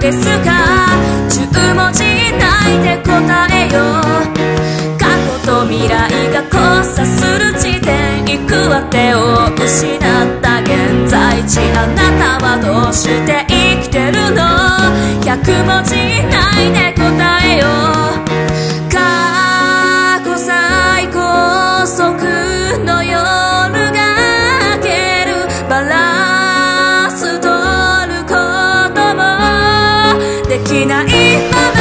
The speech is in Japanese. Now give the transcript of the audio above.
ですか。10文字以内で答えよう。過去と未来が交差する地点、行く当てを失った現在地。あなたはどうして生きてるの。100文字以内で答えよう。過去最高速の夜が明ける。バランス取ることもできないまま